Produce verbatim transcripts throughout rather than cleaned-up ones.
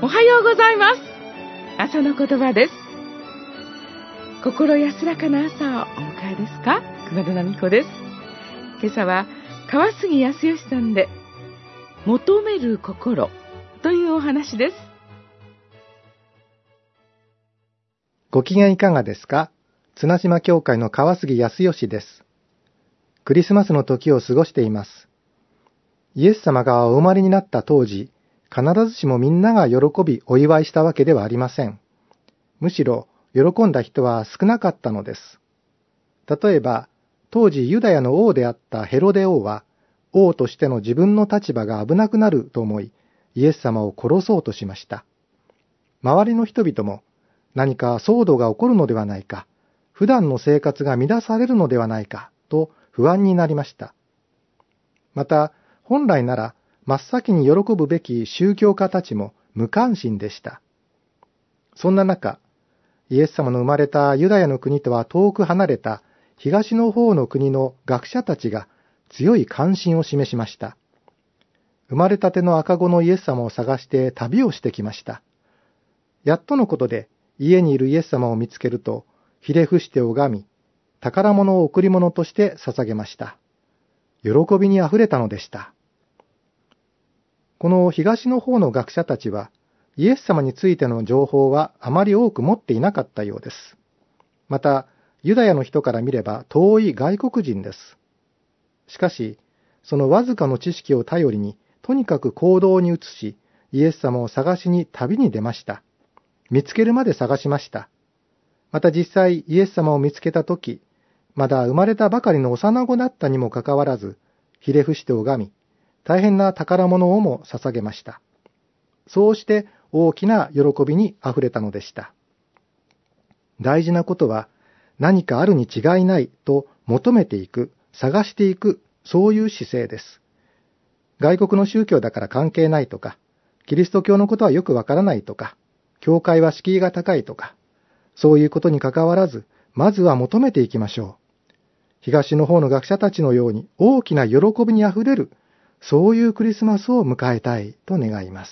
おはようございます。朝の言葉です。心安らかな朝をお迎えですか？熊田奈美子です。今朝は川杉康義さんで求める心というお話です。 ご機嫌いかがですか？綱島教会の川杉康義です。クリスマスの時を過ごしています。イエス様がお生まれになった当時、必ずしもみんなが喜びお祝いしたわけではありません。むしろ喜んだ人は少なかったのです。例えば、当時ユダヤの王であったヘロデ王は、王としての自分の立場が危なくなると思い、イエス様を殺そうとしました。周りの人々も、何か騒動が起こるのではないか、普段の生活が乱されるのではないか、と不安になりました。また、本来なら真っ先に喜ぶべき宗教家たちも無関心でした。そんな中、イエス様の生まれたユダヤの国とは遠く離れた東の方の国の学者たちが強い関心を示しました。生まれたての赤子のイエス様を探して旅をしてきました。やっとのことで家にいるイエス様を見つけると、ひれ伏して拝み、宝物を贈り物として捧げました。喜びにあふれたのでした。この東の方の学者たちは、イエス様についての情報はあまり多く持っていなかったようです。また、ユダヤの人から見れば遠い外国人です。しかし、そのわずかの知識を頼りに、とにかく行動に移し、イエス様を探しに旅に出ました。見つけるまで探しました。また実際、イエス様を見つけたとき、まだ生まれたばかりの幼子だったにもかかわらず、ひれ伏して拝み、大変な宝物をも捧げました。そうして大きな喜びにあふれたのでした。大事なことは、何かあるに違いないと求めていく、探していく、そういう姿勢です。外国の宗教だから関係ないとか、キリスト教のことはよくわからないとか、教会は敷居が高いとか、そういうことにかかわらず、まずは求めていきましょう。東の方の学者たちのように大きな喜びにあふれる、そういうクリスマスを迎えたいと願います。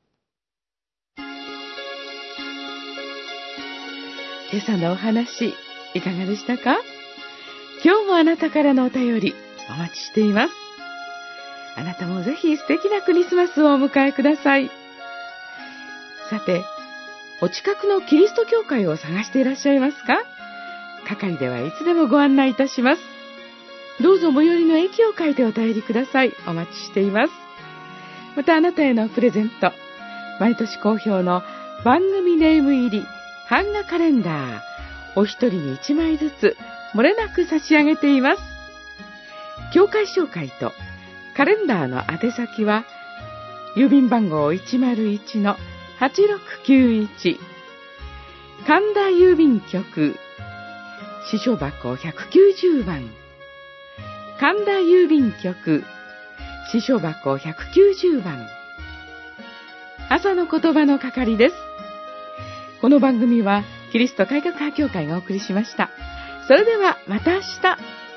今朝のお話、いかがでしたか？今日もあなたからのお便り、お待ちしています。あなたもぜひ素敵なクリスマスをお迎えください。さて、お近くのキリスト教会を探していらっしゃいますか？係ではいつでもご案内いたします。どうぞ最寄りの駅を書いてお便りください。お待ちしています。またあなたへのプレゼント、毎年好評の番組ネーム入り版画カレンダー、お一人に一枚ずつ漏れなく差し上げています。教会紹介とカレンダーの宛先は、郵便番号 いちまるいちのはちろくきゅういち、神田郵便局、支所箱ひゃくきゅうじゅうばん、神田郵便局、支所箱ひゃくきゅうじゅうばん、朝の言葉の係です。この番組はキリスト改革派教会がお送りしました。それではまた明日。